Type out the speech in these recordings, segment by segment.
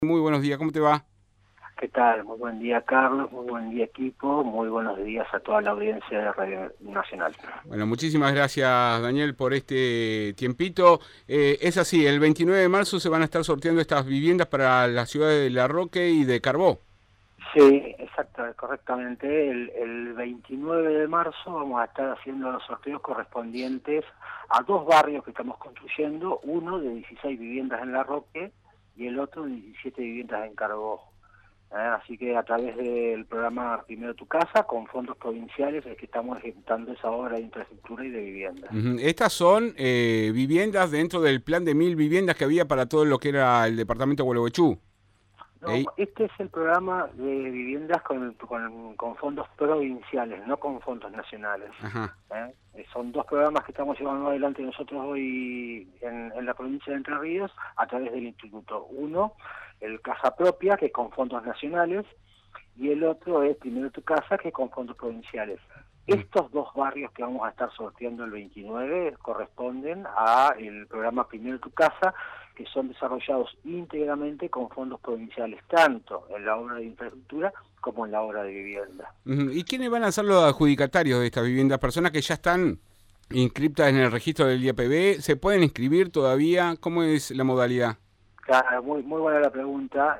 Muy buenos días, ¿cómo te va? ¿Qué tal? Muy buen día, Carlos, muy buen día, equipo, muy buenos días a toda la audiencia de Radio Nacional. Bueno, muchísimas gracias, Daniel, por este tiempito. Es así, el 29 de marzo se van a estar sorteando estas viviendas para las ciudades de La Roque y de Carbó. Sí, exacto, correctamente. El 29 de marzo vamos a estar haciendo los sorteos correspondientes a dos barrios que estamos construyendo, uno de 16 viviendas en La Roque y el otro de 17 viviendas en Carbó. Así que a través del programa Primero Tu Casa, con fondos provinciales, es que estamos ejecutando esa obra de infraestructura y de vivienda. Estas son viviendas dentro del plan de 1000 viviendas que había para todo lo que era el departamento de Gualeguaychú. No, este es el programa de viviendas con fondos provinciales, no con fondos nacionales. Ajá. Son dos programas que estamos llevando adelante nosotros hoy en la provincia de Entre Ríos a través del instituto. Uno, el Casa Propia, que es con fondos nacionales, y el otro es Primero Tu Casa, que es con fondos provinciales. Estos dos barrios que vamos a estar sorteando el 29 corresponden a el programa Primero Tu Casa, que son desarrollados íntegramente con fondos provinciales, tanto en la obra de infraestructura como en la obra de vivienda. ¿Y quiénes van a ser los adjudicatarios de estas viviendas? ¿Personas que ya están inscriptas en el registro del IAPB? ¿Se pueden inscribir todavía? ¿Cómo es la modalidad? Claro, muy buena la pregunta.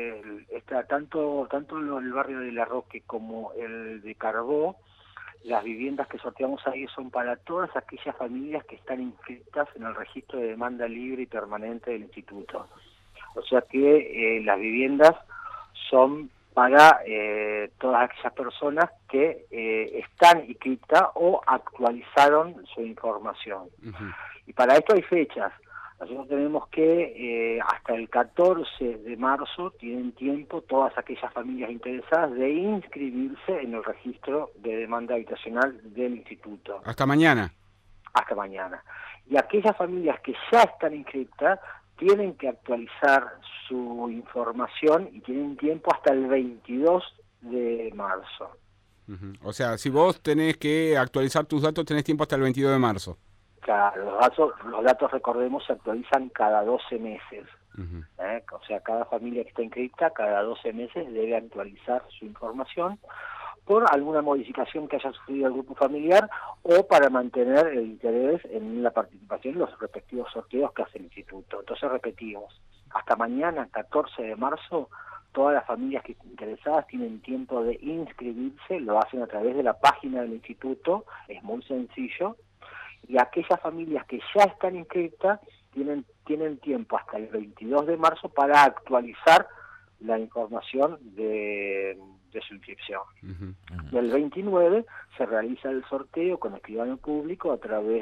Tanto el barrio de La Roque como el de Carbó, las viviendas que sorteamos ahí son para todas aquellas familias que están inscritas en el registro de demanda libre y permanente del instituto. O sea que las viviendas son para todas aquellas personas que están inscritas o actualizaron su información. Uh-huh. Y para esto hay fechas. Nosotros tenemos que hasta el 14 de marzo tienen tiempo todas aquellas familias interesadas de inscribirse en el registro de demanda habitacional del instituto. Hasta mañana. Hasta mañana. Y aquellas familias que ya están inscritas tienen que actualizar su información y tienen tiempo hasta el 22 de marzo. Uh-huh. O sea, si vos tenés que actualizar tus datos, tenés tiempo hasta el 22 de marzo. Claro, los datos, recordemos, se actualizan cada 12 meses. Uh-huh. O sea, cada familia que está inscrita, cada 12 meses debe actualizar su información por alguna modificación que haya sufrido el grupo familiar o para mantener el interés en la participación en los respectivos sorteos que hace el instituto. Entonces repetimos, hasta mañana, 14 de marzo, todas las familias que estén interesadas tienen tiempo de inscribirse, lo hacen a través de la página del instituto, es muy sencillo, y aquellas familias que ya están inscritas tienen tiempo hasta el 22 de marzo para actualizar la información de su inscripción. Uh-huh. Y el 29 se realiza el sorteo con escribano público a través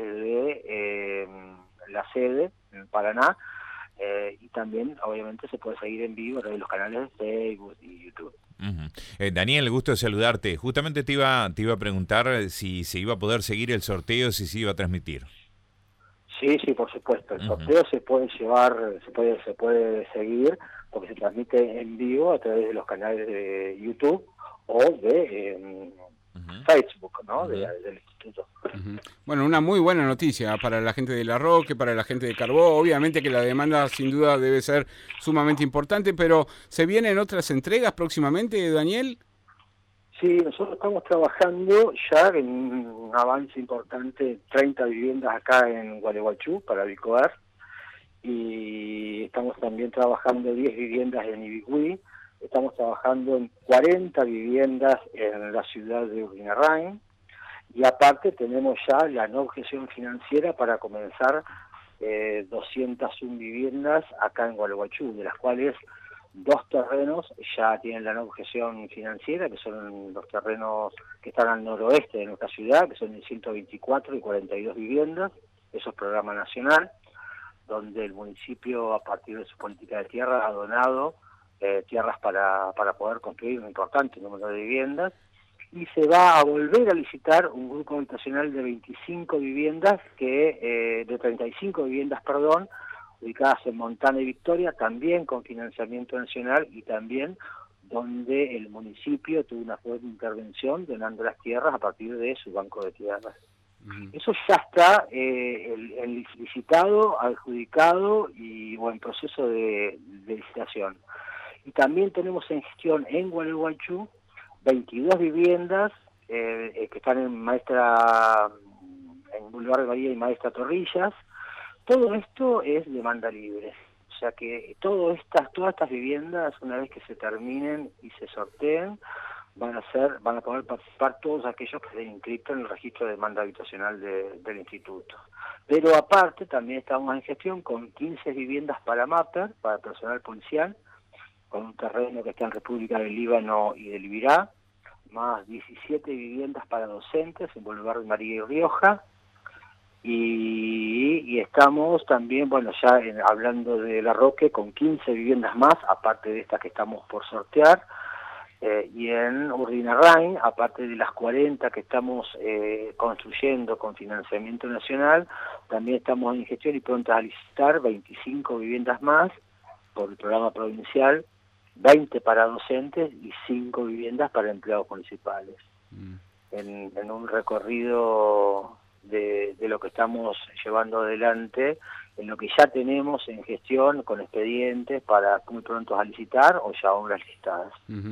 de la sede en Paraná, y también obviamente se puede seguir en vivo a través de los canales de Facebook y YouTube. Daniel, gusto de saludarte. Justamente te iba a preguntar si se iba a poder seguir el sorteo, si se iba a transmitir. Sí, por supuesto. El sorteo se puede llevar, se puede seguir porque se transmite en vivo a través de los canales de YouTube o de Facebook, ¿no? Del instituto. Uh-huh. Bueno, una muy buena noticia para la gente de La Roque, para la gente de Carbó. Obviamente que la demanda sin duda debe ser sumamente importante, pero ¿se vienen otras entregas próximamente, Daniel? Sí, nosotros estamos trabajando ya en un avance importante, 30 viviendas acá en Gualeguaychú para Bicoar, y estamos también trabajando 10 viviendas en Ibicuí, estamos trabajando en 40 viviendas en la ciudad de Urlinarrain, y aparte tenemos ya la no objeción financiera para comenzar 201 viviendas acá en Gualeguaychú, de las cuales 2 terrenos ya tienen la no objeción financiera, que son los terrenos que están al noroeste de nuestra ciudad, que son de 124 y 42 viviendas. Eso es programa nacional, donde el municipio, a partir de su política de tierra, ha donado tierras para poder construir un importante número de viviendas. Y se va a volver a licitar un grupo habitacional de 25 viviendas, de 35 viviendas, ubicadas en Montana y Victoria, también con financiamiento nacional y también donde el municipio tuvo una fuerte intervención donando las tierras a partir de su banco de tierras. Eso ya está el licitado, adjudicado y en proceso de licitación. Y también tenemos en gestión en Gualeguaychú 22 viviendas que están en Boulevard de Bahía y Maestra Torrillas. Todo esto es demanda libre. O sea que todas estas viviendas, una vez que se terminen y se sorteen, van a poder participar todos aquellos que estén inscritos en el registro de demanda habitacional del instituto. Pero aparte también estamos en gestión con 15 viviendas para MAPER, para personal policial, con un terreno que está en República del Líbano y del Ibirá, más 17 viviendas para docentes en Boulevard de María y Rioja, y estamos también, ya hablando de La Roque, con 15 viviendas más, aparte de estas que estamos por sortear, y en Urdinarrain, aparte de las 40 que estamos construyendo con financiamiento nacional, también estamos en gestión y prontas a licitar 25 viviendas más por el programa provincial, 20 para docentes y 5 viviendas para empleados municipales. En un recorrido de lo que estamos llevando adelante, en lo que ya tenemos en gestión con expedientes para muy pronto a licitar o ya obras listadas.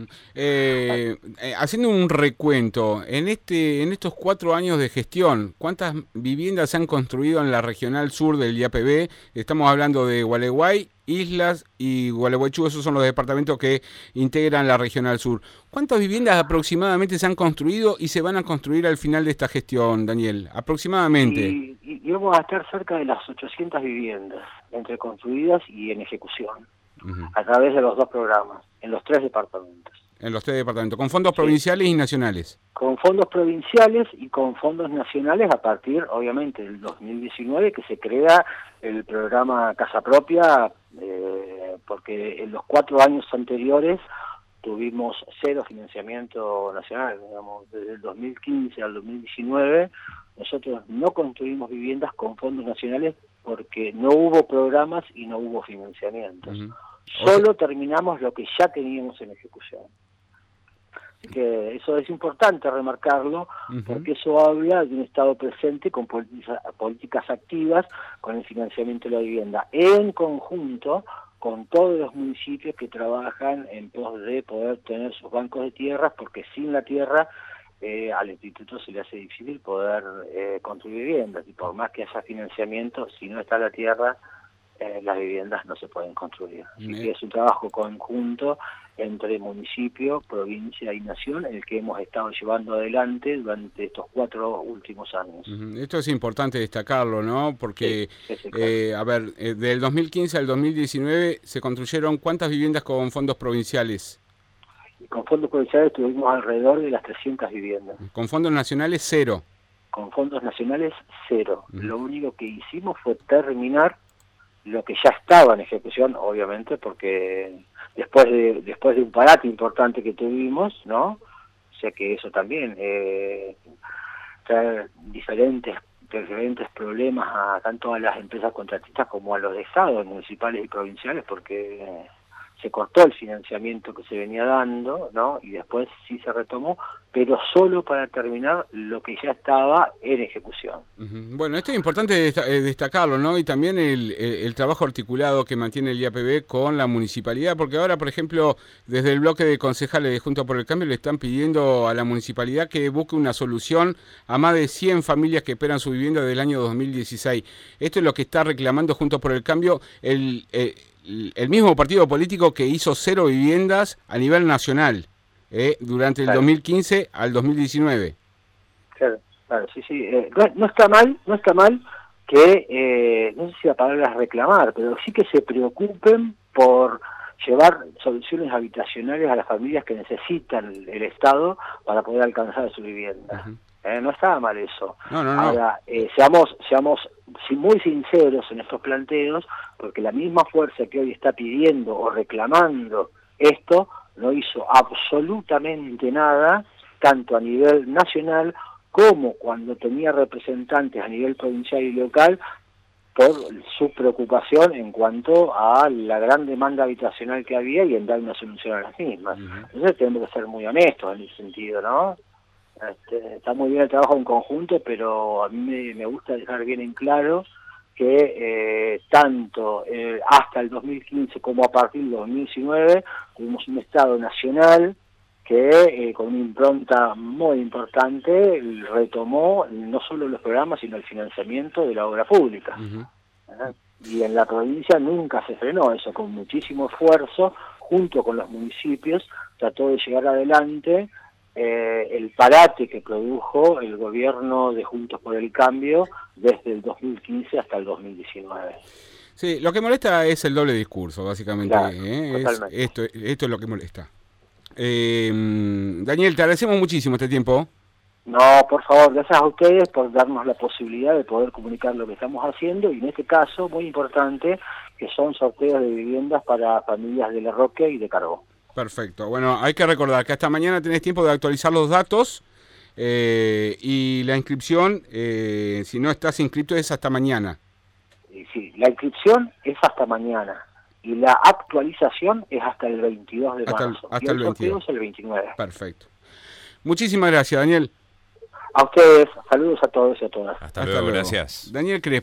Haciendo un recuento, en estos 4 años de gestión, ¿cuántas viviendas se han construido en la regional sur del IAPB? Estamos hablando de Gualeguay, Islas y Gualeguaychú, esos son los departamentos que integran la regional sur. ¿Cuántas viviendas aproximadamente se han construido y se van a construir al final de esta gestión, Daniel? Aproximadamente. Y vamos a estar cerca de las 800 viviendas, entre construidas y en ejecución, a través de los 2 programas, en los 3 departamentos. En los 3 departamentos, con fondos provinciales y nacionales. Con fondos provinciales y con fondos nacionales a partir, obviamente, del 2019, que se crea el programa Casa Propia, porque en los 4 años anteriores tuvimos 0 financiamiento nacional, digamos, desde el 2015 al 2019, nosotros no construimos viviendas con fondos nacionales porque no hubo programas y no hubo financiamientos. Solo terminamos lo que ya teníamos en ejecución. Así que eso es importante remarcarlo, porque eso habla de un Estado presente con políticas activas con el financiamiento de la vivienda, en conjunto con todos los municipios que trabajan en pos de poder tener sus bancos de tierras, porque sin la tierra al instituto se le hace difícil poder construir viviendas, y por más que haya financiamiento, si no está la tierra, las viviendas no se pueden construir. Así que es un trabajo conjunto entre municipio, provincia y nación, el que hemos estado llevando adelante durante estos 4 últimos años. Esto es importante destacarlo, ¿no? Porque, del 2015 al 2019 se construyeron ¿cuántas viviendas con fondos provinciales? Y con fondos provinciales tuvimos alrededor de las 300 viviendas. ¿Con fondos nacionales 0? Con fondos nacionales 0. Lo único que hicimos fue terminar lo que ya estaba en ejecución, obviamente, porque después de un parate importante que tuvimos, ¿no? O sea que eso también trae diferentes problemas tanto a las empresas contratistas como a los estados, municipales y provinciales, porque se cortó el financiamiento que se venía dando, ¿no? Y después sí se retomó, pero solo para terminar lo que ya estaba en ejecución. Bueno, esto es importante destacarlo, ¿no? Y también el trabajo articulado que mantiene el IAPB con la municipalidad, porque ahora, por ejemplo, desde el bloque de concejales de Juntos por el Cambio le están pidiendo a la municipalidad que busque una solución a más de 100 familias que esperan su vivienda del año 2016. Esto es lo que está reclamando Juntos por el Cambio, el mismo partido político que hizo 0 viviendas a nivel nacional durante el 2015 al 2019. Claro, sí. No está mal que, no sé si la palabra es reclamar, pero sí que se preocupen por llevar soluciones habitacionales a las familias que necesitan el Estado para poder alcanzar su vivienda. No estaba mal eso. No. Ahora, seamos muy sinceros en estos planteos, porque la misma fuerza que hoy está pidiendo o reclamando esto, no hizo absolutamente nada, tanto a nivel nacional como cuando tenía representantes a nivel provincial y local, por su preocupación en cuanto a la gran demanda habitacional que había y en dar una solución a las mismas. Entonces tenemos que ser muy honestos en ese sentido, ¿no? Está muy bien el trabajo en conjunto, pero a mí me gusta dejar bien en claro que tanto hasta el 2015 como a partir del 2019 tuvimos un Estado nacional que con una impronta muy importante retomó no solo los programas sino el financiamiento de la obra pública. Y en la provincia nunca se frenó eso, con muchísimo esfuerzo, junto con los municipios, trató de llevar adelante el parate que produjo el gobierno de Juntos por el Cambio desde el 2015 hasta el 2019. Sí, lo que molesta es el doble discurso, básicamente. Claro, totalmente. Esto es lo que molesta. Daniel, te agradecemos muchísimo este tiempo. No, por favor, gracias a ustedes por darnos la posibilidad de poder comunicar lo que estamos haciendo y en este caso, muy importante, que son sorteos de viviendas para familias de Lerroque y de Carbó. Perfecto. Bueno, hay que recordar que hasta mañana tenés tiempo de actualizar los datos y la inscripción, si no estás inscrito, es hasta mañana. Sí, la inscripción es hasta mañana y la actualización es hasta el 22 de marzo. Hasta y el 22. Es el 29. Perfecto. Muchísimas gracias, Daniel. A ustedes, saludos a todos y a todas. Hasta luego, gracias. Daniel Crespo.